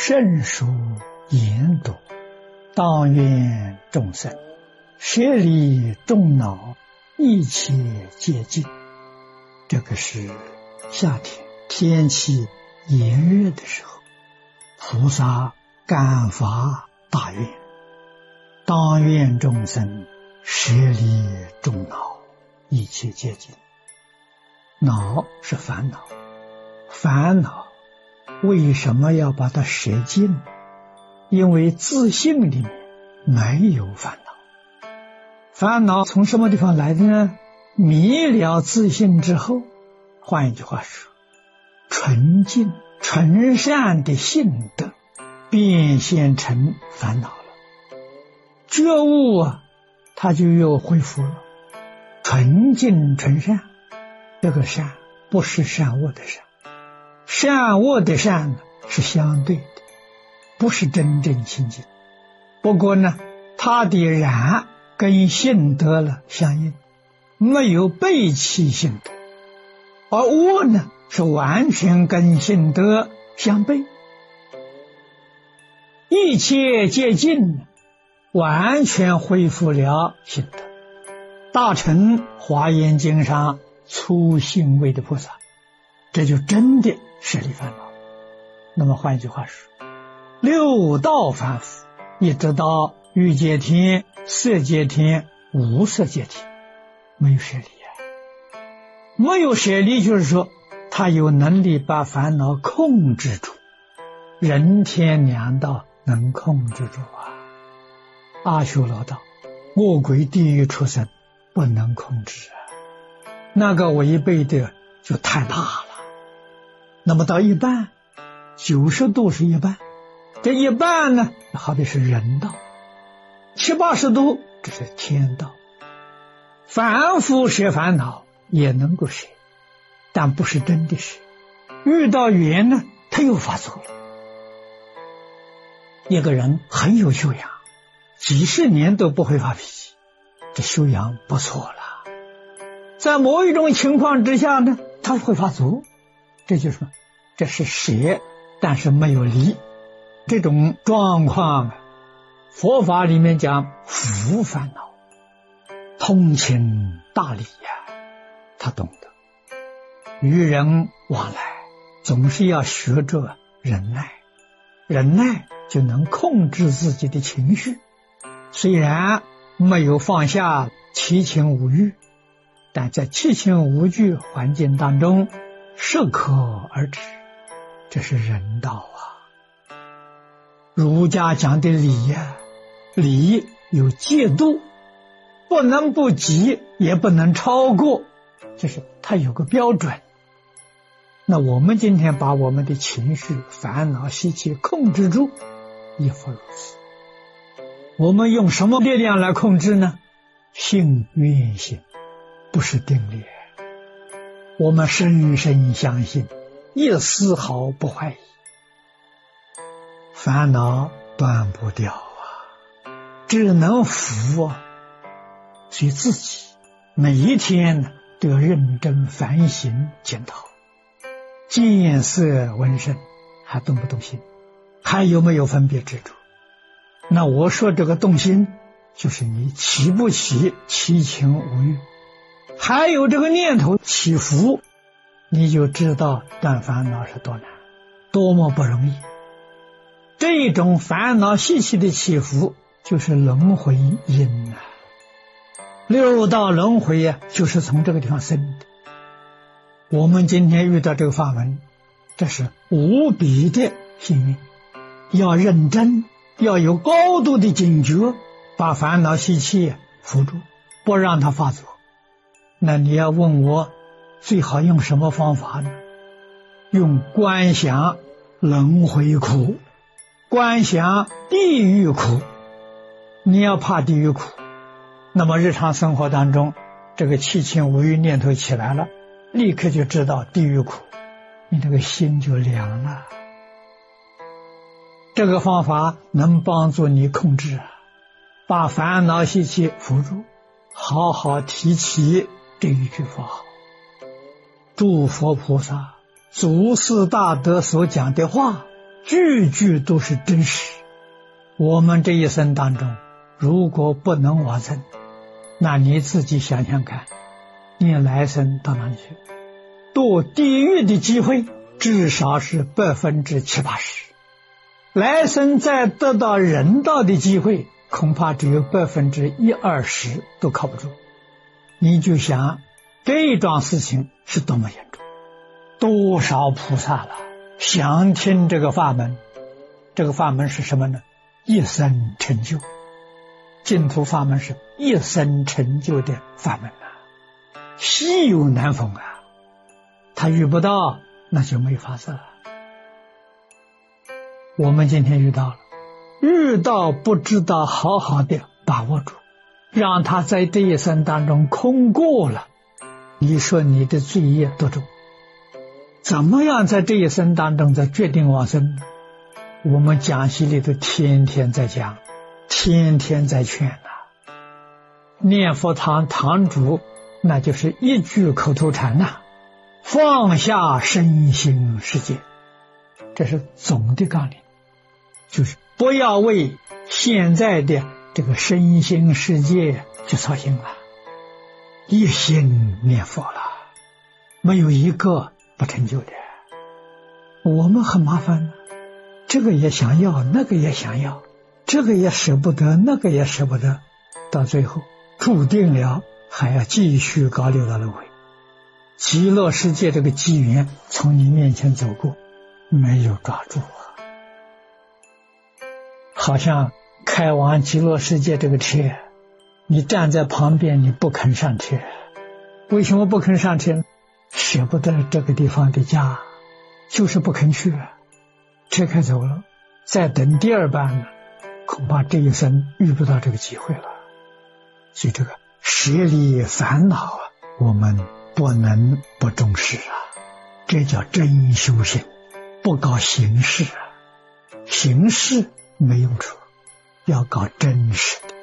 圣书研读，当愿众生舍离众恼，一切皆尽。这个是夏天天气炎热的时候，菩萨感发大愿，当愿众生舍离众恼，一切皆尽。恼是烦恼，烦恼为什么要把它舍尽？因为自性里面没有烦恼。烦恼从什么地方来的呢？迷了自性之后，换一句话说，纯净纯善的性德变现成烦恼了，觉悟它就又恢复了。纯净纯善，这个善不是善恶的善，善恶的善是相对的，不是真正清净。不过呢，它的然跟性德了相应，没有背弃性德，而恶呢是完全跟性德相悖。一切皆尽，完全恢复了性德。大乘华严经上粗性位的菩萨，这就真的舍离烦恼。那么换一句话说，六道凡夫一直到欲界天、色界天、无色界天，没有舍离没有舍离就是说他有能力把烦恼控制住。人天两道能控制住阿修罗道、恶鬼地狱畜生不能控制那个违背的就太大了。那么到一半，90度是一半，这一半呢好比是人道，70、80度这是天道。凡夫舍烦恼也能够舍，但不是真的舍。遇到缘呢，他又发作了。一个人很有修养，几十年都不会发脾气，这修养不错了。在某一种情况之下呢，他会发作，这就是这是舍，但是没有离。这种状况佛法里面讲伏烦恼，通情达理他懂得。与人往来总是要学着忍耐，忍耐就能控制自己的情绪。虽然没有放下七情五欲，但在七情五欲环境当中适可而止，这是人道儒家讲的礼礼有戒度，不能不及，也不能超过，就是它有个标准。那我们今天把我们的情绪、烦恼、习气控制住，亦复如此。我们用什么力量来控制呢？信愿行，不是定力。我们深深相信，一丝毫不怀疑，烦恼断不掉只能服所以自己每一天都要认真反省检讨。见色闻声还动不动心，还有没有分别执着？那我说这个动心，就是你起不起七情五欲，还有这个念头起伏，你就知道断烦恼是多难，多么不容易。这种烦恼习气的起伏就是轮回因六道轮回就是从这个地方生的。我们今天遇到这个法门，这是无比的幸运，要认真，要有高度的警觉，把烦恼习气扶住，不让它发作。那你要问我最好用什么方法呢？用观想轮回苦，观想地狱苦。你要怕地狱苦，那么日常生活当中这个七情五欲念头起来了，立刻就知道地狱苦，你这个心就凉了。这个方法能帮助你控制把烦恼习气扶住，好好提起这一句佛号。诸佛菩萨祖师大德所讲的话句句都是真实。我们这一生当中，如果不能往生，那你自己想想看，你来生到哪里去？堕地狱的机会至少是70%-80%，来生再得到人道的机会，恐怕只有10%-20%都靠不住。你就想这一桩事情是多么严重，多少菩萨了想听这个法门。这个法门是什么呢？一生成就。净土法门是一生成就的法门啊，稀有难逢啊。他遇不到，那就没法子了。我们今天遇到了，遇到不知道好好的把握住，让他在这一生当中空过了，你说你的罪业多重？怎么样在这一生当中再决定往生呢？我们讲习里头天天在讲，天天在劝啊。念佛堂堂主那就是一句口头禅呐，放下身心世界，这是总的纲领，就是不要为现在的这个身心世界去操心了，一心念佛了，没有一个不成就的。我们很麻烦呢，这个也想要，那个也想要，这个也舍不得，那个也舍不得，到最后注定了还要继续搞六道轮回。极乐世界这个机缘从你面前走过，没有抓住啊！好像开往极乐世界这个车，你站在旁边，你不肯上车。为什么不肯上车？舍不得这个地方的家，就是不肯去啊。车开走了，再等第二班呢，恐怕这一生遇不到这个机会了。所以这个舍离烦恼啊，我们不能不重视啊，这叫真修行，不搞形式啊，形式没用处，要搞真实的。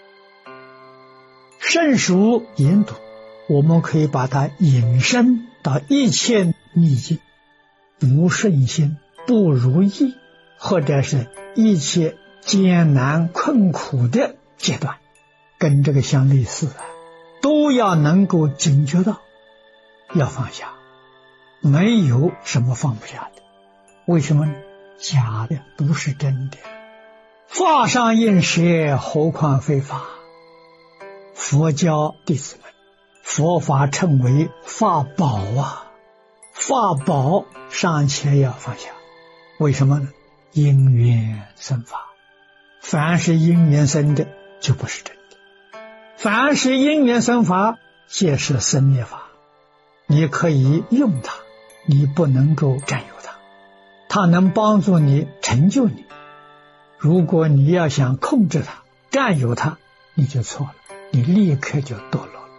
圣书研读，我们可以把它引申到一切逆境，不顺心、不如意，或者是一切艰难困苦的阶段，跟这个相类似啊，都要能够警觉到，要放下，没有什么放不下的。为什么呢？假的不是真的，法上应舍，何况非法。佛教弟子们，佛法称为法宝啊，法宝尚且要放下。为什么呢？因缘生法，凡是因缘生的就不是真的，凡是因缘生法皆是生灭法，你可以用它，你不能够占有它，它能帮助你成就你。如果你要想控制它、占有它，你就错了，你立刻就堕落了。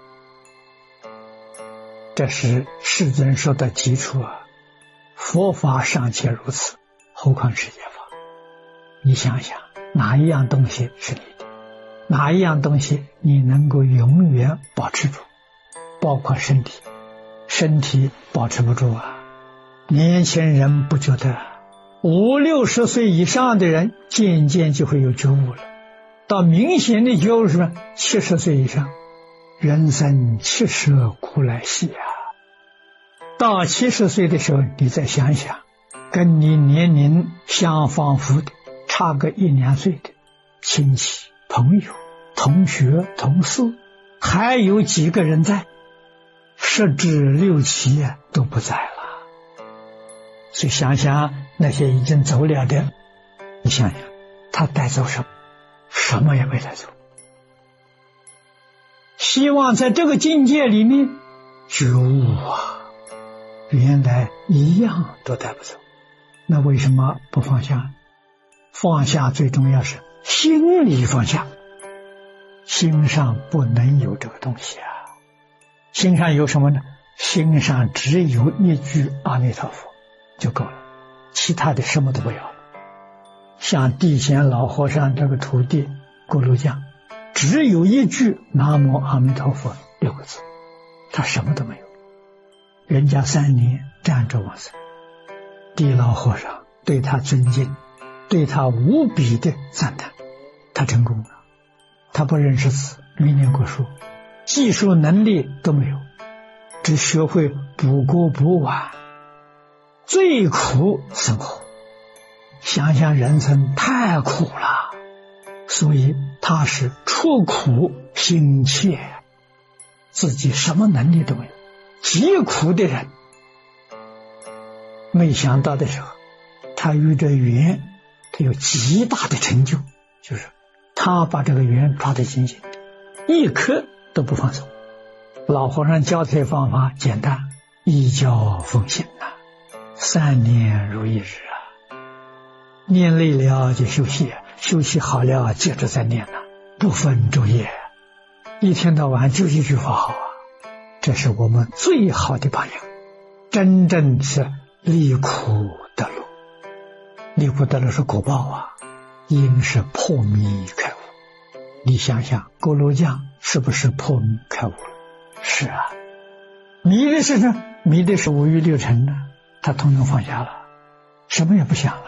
这是世尊说的基础啊，佛法尚且如此，何况世界法？你想想，哪一样东西是你的？哪一样东西你能够永远保持住？包括身体，身体保持不住啊。年轻人不觉得，50、60岁以上的人渐渐就会有觉悟了。到明显的觉悟是70岁以上，人生70苦来兮啊！到70岁的时候，你再想想，跟你年龄相仿佛的，差个1、2岁的亲戚、朋友、同学、同事，还有几个人在？10至6、7都不在了。所以想想那些已经走了的，你想想他带走什么？什么也没带走。希望在这个境界里面觉悟啊，原来一样都带不走。那为什么不放下？放下最重要是心里放下，心上不能有这个东西啊。心上有什么呢？心上只有一句阿弥陀佛就够了，其他的什么都不要了。像地贤老和尚这个徒弟咕噜匠，只有一句南无阿弥陀佛6个字，他什么都没有。人家3年站着往生，地老和尚对他尊敬，对他无比的赞叹。他成功了，他不认识字，没念过书，技术能力都没有，只学会补锅补碗，最苦生活。想想人生太苦了，所以他是出苦心切，自己什么能力都没有，极苦的人。没想到的时候，他遇着缘，他有极大的成就，就是他把这个缘抓得紧紧的，一刻都不放松。老和尚教他的方法简单，一教奉行啊，3年如一日啊。念累了就休息，休息好了接着再念不分昼夜，一天到晚就一句话好啊。这是我们最好的榜样，真正是离苦得乐。离苦得乐是果报啊，因是破迷开悟。你想想锅炉匠是不是破迷开悟了？是啊。迷的是什么？迷的是五欲六尘呢，他统统放下了，什么也不想了。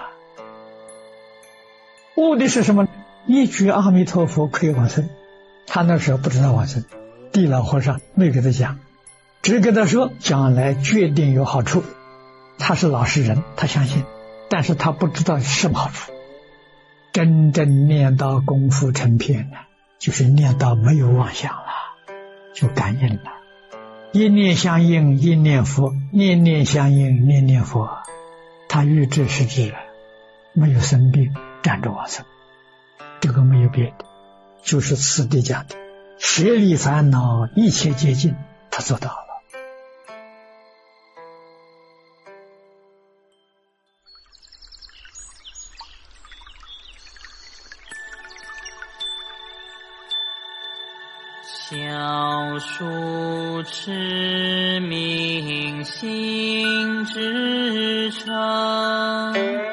悟的是什么？一句阿弥陀佛可以往生。他那时候不知道往生，地老和尚没给他讲，只给他说将来决定有好处。他是老实人，他相信，但是他不知道什么好处。真正念到功夫成片呢，就是念到没有妄想了，就感应了。一念相应一念佛，念念相应念念佛，他欲知是知，没有生病，站着往生。这个没有别的，就是此地讲的舍离烦恼一切皆尽，他做到了。 小树持明心之诚，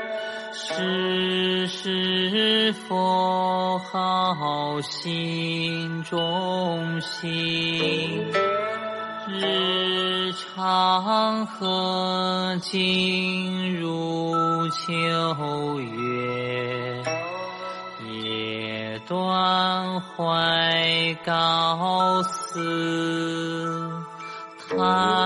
时佛号心中行，日长和尽如秋月，夜短怀高思，叹